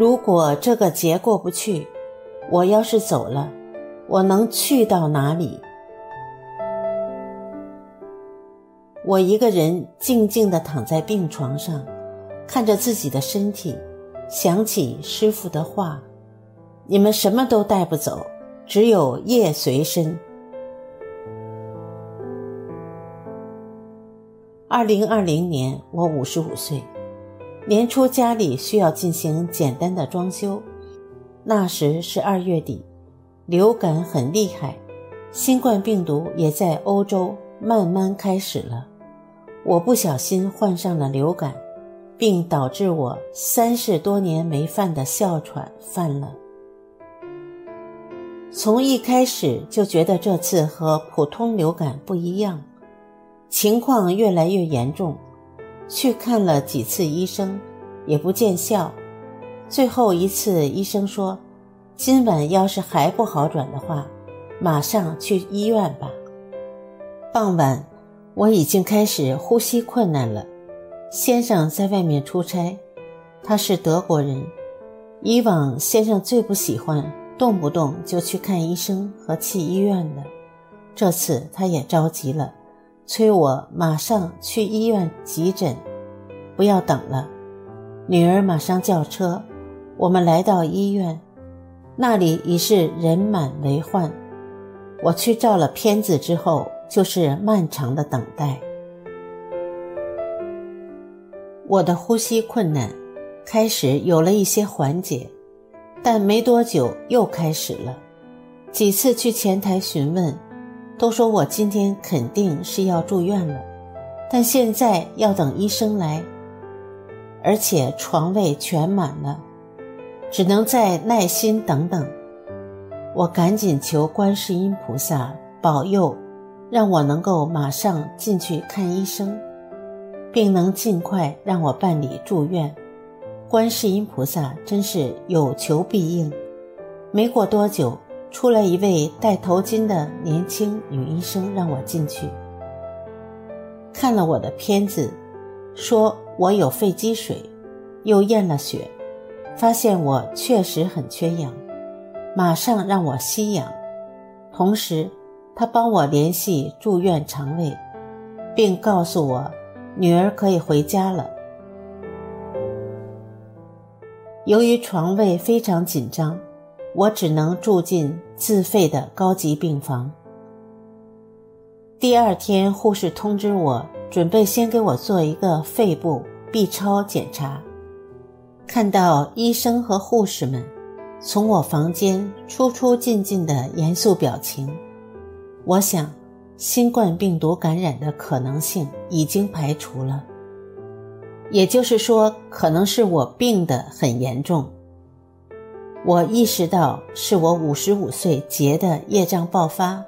如果这个节过不去，我要是走了，我能去到哪里？我一个人静静地躺在病床上，看着自己的身体，想起师父的话，你们什么都带不走，只有业随身。2020年我55岁，年初家里需要进行简单的装修，那时是2月底，流感很厉害，新冠病毒也在欧洲慢慢开始了。我不小心患上了流感，并导致我30多年没犯的哮喘犯了。从一开始就觉得这次和普通流感不一样，情况越来越严重，去看了几次医生也不见效，最后一次医生说，今晚要是还不好转的话，马上去医院吧。傍晚我已经开始呼吸困难了，先生在外面出差，他是德国人，以往先生最不喜欢动不动就去看医生和去医院的，这次他也着急了，催我马上去医院急诊，不要等了。女儿马上叫车，我们来到医院，那里已是人满为患。我去照了片子之后，就是漫长的等待。我的呼吸困难开始有了一些缓解，但没多久又开始了。几次去前台询问，都说我今天肯定是要住院了，但现在要等医生来，而且床位全满了，只能再耐心等等。我赶紧求观世音菩萨保佑，让我能够马上进去看医生，并能尽快让我办理住院。观世音菩萨真是有求必应，没过多久，出来一位戴头巾的年轻女医生让我进去，看了我的片子，说我有肺积水，又验了血，发现我确实很缺氧，马上让我吸氧，同时他帮我联系住院床位，并告诉我女儿可以回家了。由于床位非常紧张，我只能住进自费的高级病房。第2天护士通知我，准备先给我做一个肺部 B 超检查。看到医生和护士们从我房间出出进进的严肃表情，我想新冠病毒感染的可能性已经排除了，也就是说可能是我病得很严重。我意识到是我55岁劫的业障爆发。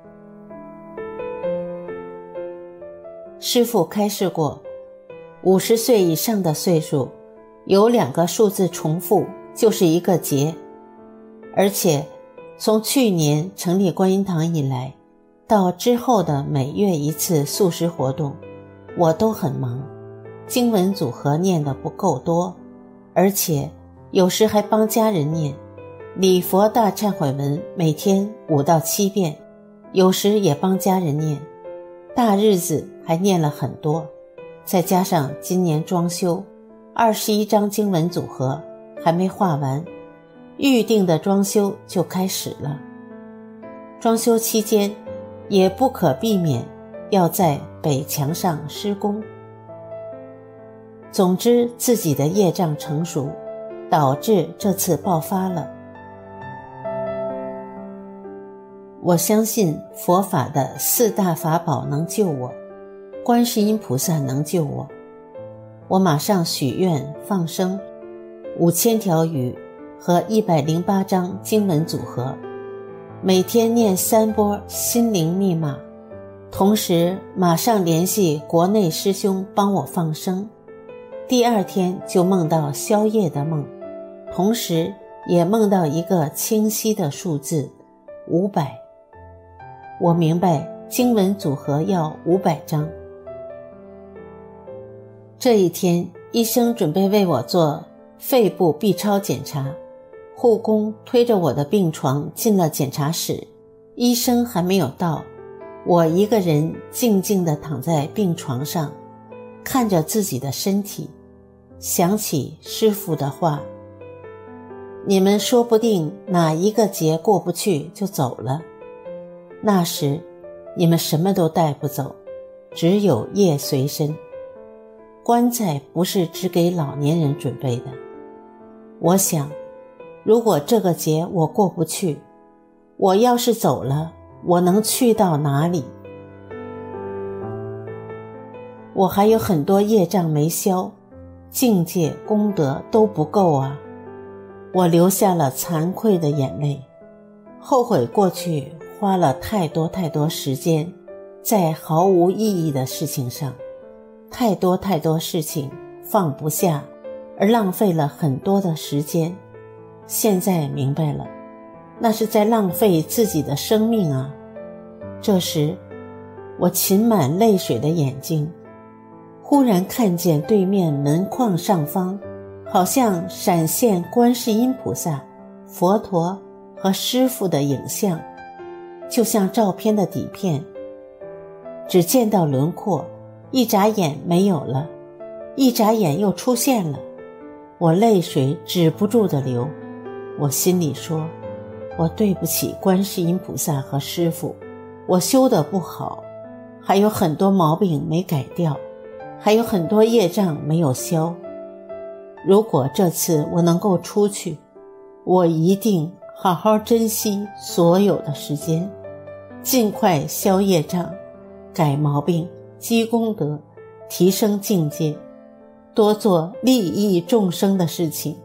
师父开示过，50岁以上的岁数有2个数字重复就是一个劫，而且从去年成立观音堂以来，到之后的每月1次素食活动，我都很忙，经文组合念得不够多，而且有时还帮家人念礼佛大忏悔文，每天5到7遍，有时也帮家人念，大日子还念了很多，再加上今年装修21张经文组合还没画完，预定的装修就开始了。装修期间也不可避免要在北墙上施工。总之自己的业障成熟，导致这次爆发了。我相信佛法的4大法宝能救我，观世音菩萨能救我。我马上许愿放生5000条鱼和108张经文组合，每天念3波心灵密码，同时马上联系国内师兄帮我放生。第2天就梦到宵夜的梦，同时也梦到一个清晰的数字500。我明白经文组合要500张。这一天医生准备为我做肺部 B 超检查，护工推着我的病床进了检查室，医生还没有到，我一个人静静地躺在病床上，看着自己的身体，想起师父的话，你们说不定哪一个劫过不去就走了，那时你们什么都带不走，只有业随身。棺材不是只给老年人准备的。我想，如果这个劫我过不去，我要是走了，我能去到哪里？我还有很多业障没消，境界功德都不够啊。我流下了惭愧的眼泪，后悔过去花了太多时间在毫无意义的事情上，太多事情放不下，而浪费了很多的时间。现在明白了，那是在浪费自己的生命啊。这时我噙满泪水的眼睛忽然看见对面门框上方好像闪现观世音菩萨、佛陀和师父的影像，就像照片的底片，只见到轮廓，一眨眼没有了，一眨眼又出现了。我泪水止不住地流，我心里说，我对不起观世音菩萨和师父，我修得不好，还有很多毛病没改掉，还有很多业障没有消。如果这次我能够出去，我一定好好珍惜所有的时间，尽快消业障，改毛病，积功德，提升境界，多做利益众生的事情。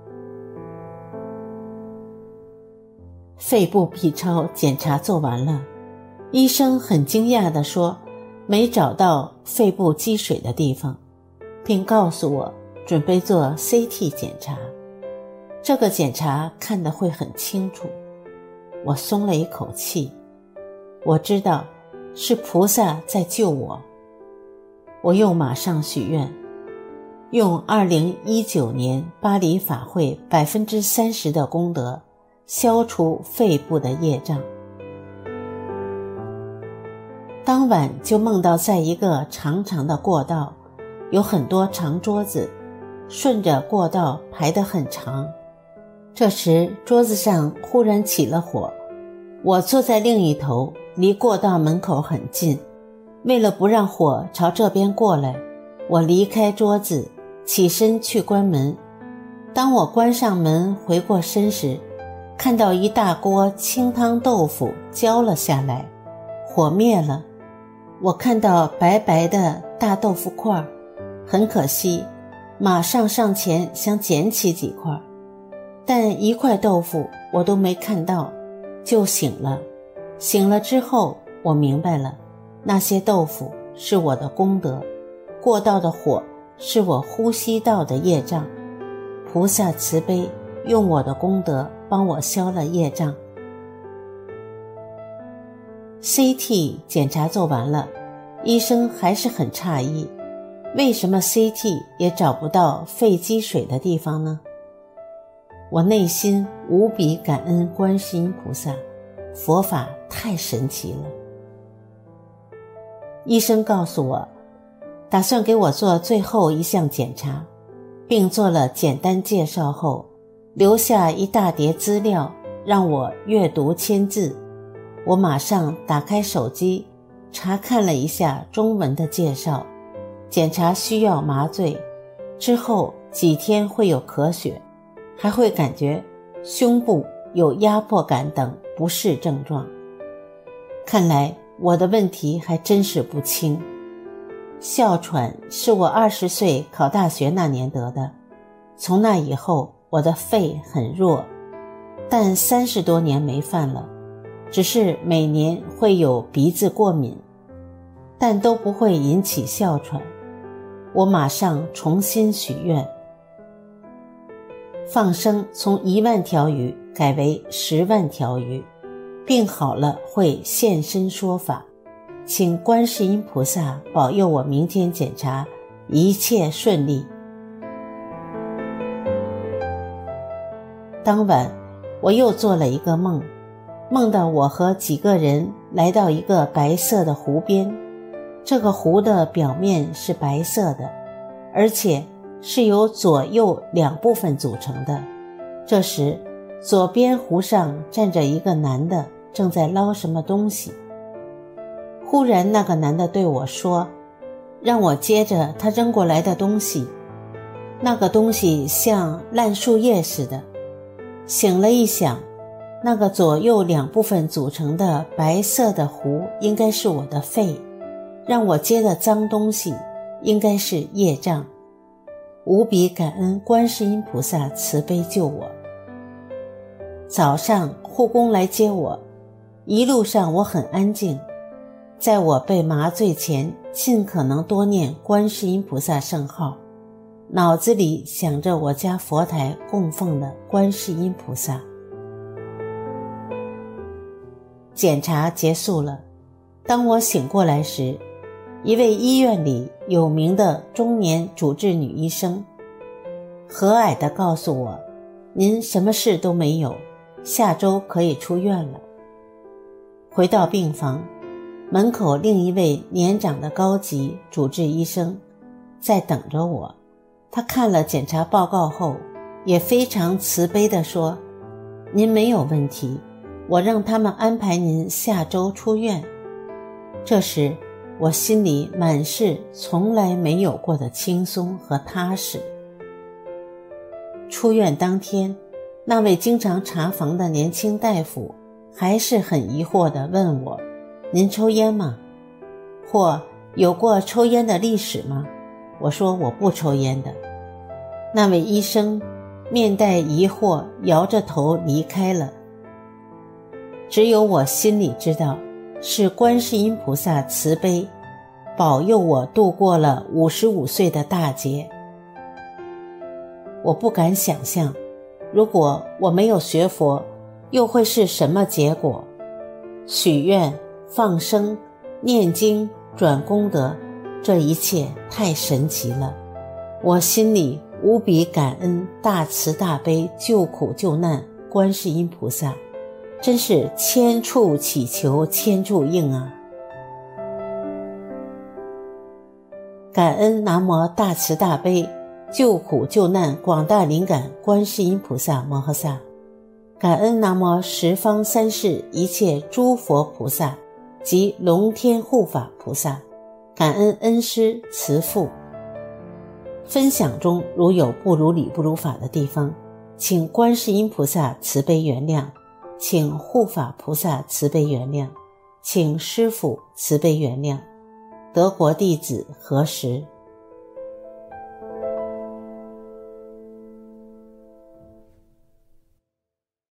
肺部 B 超检查做完了，医生很惊讶地说，没找到肺部积水的地方，并告诉我准备做 CT 检查。这个检查看得会很清楚。我松了一口气，我知道是菩萨在救我。我又马上许愿，用2019年巴黎法会30%的功德消除肺部的业障。当晚就梦到在一个长长的过道，有很多长桌子，顺着过道排得很长。这时桌子上忽然起了火，我坐在另一头，离过道门口很近。为了不让火朝这边过来，我离开桌子，起身去关门。当我关上门回过身时，看到一大锅清汤豆腐浇了下来，火灭了。我看到白白的大豆腐块，很可惜，马上上前想捡起几块，但一块豆腐我都没看到，就醒了。醒了之后，我明白了，那些豆腐是我的功德，过道的火是我呼吸道的业障。菩萨慈悲，用我的功德帮我消了业障。CT 检查做完了，医生还是很诧异，为什么 CT 也找不到肺积水的地方呢？我内心无比感恩观世音菩萨，佛法太神奇了。医生告诉我，打算给我做最后一项检查，并做了简单介绍后，留下一大叠资料让我阅读签字。我马上打开手机查看了一下中文的介绍，检查需要麻醉，之后几天会有咳血，还会感觉胸部有压迫感等不适症状。看来我的问题还真是不轻。哮喘是我20岁考大学那年得的，从那以后我的肺很弱，但30多年没犯了，只是每年会有鼻子过敏，但都不会引起哮喘。我马上重新许愿，放生从1万条鱼改为10万条鱼，病好了会现身说法，请观世音菩萨保佑我明天检查一切顺利。 当晚我又做了一个梦，梦到我和几个人来到一个白色的湖边，这个湖的表面是白色的，而且是由左右两部分组成的。这时左边湖上站着一个男的，正在捞什么东西。忽然那个男的对我说，让我接着他扔过来的东西。那个东西像烂树叶似的。醒了一想，那个左右两部分组成的白色的湖应该是我的肺，让我接的脏东西应该是业障。无比感恩观世音菩萨慈悲救我。早上护工来接我，一路上我很安静，在我被麻醉前尽可能多念观世音菩萨圣号，脑子里想着我家佛台供奉的观世音菩萨。检查结束了，当我醒过来时，一位医院里有名的中年主治女医生和蔼地告诉我，您什么事都没有，下周可以出院了。回到病房，门口另一位年长的高级主治医生在等着我。他看了检查报告后，也非常慈悲地说，您没有问题，我让他们安排您下周出院。这时我心里满是从来没有过的轻松和踏实。出院当天，那位经常查房的年轻大夫还是很疑惑地问我，您抽烟吗？或有过抽烟的历史吗？我说我不抽烟的。那位医生面带疑惑，摇着头离开了。只有我心里知道，是观世音菩萨慈悲，保佑我度过了55岁的大劫。我不敢想象，如果我没有学佛，又会是什么结果？许愿、放生、念经、转功德，这一切太神奇了。我心里无比感恩大慈大悲救苦救难观世音菩萨，真是千处祈求千处应啊！感恩南无大慈大悲救苦救难广大灵感观世音菩萨摩诃萨，感恩南无十方三世一切诸佛菩萨及龙天护法菩萨，感恩恩师慈父。分享中如有不如理不如法的地方，请观世音菩萨慈悲原谅，请护法菩萨慈悲原谅，请师父慈悲原谅。德国弟子何时。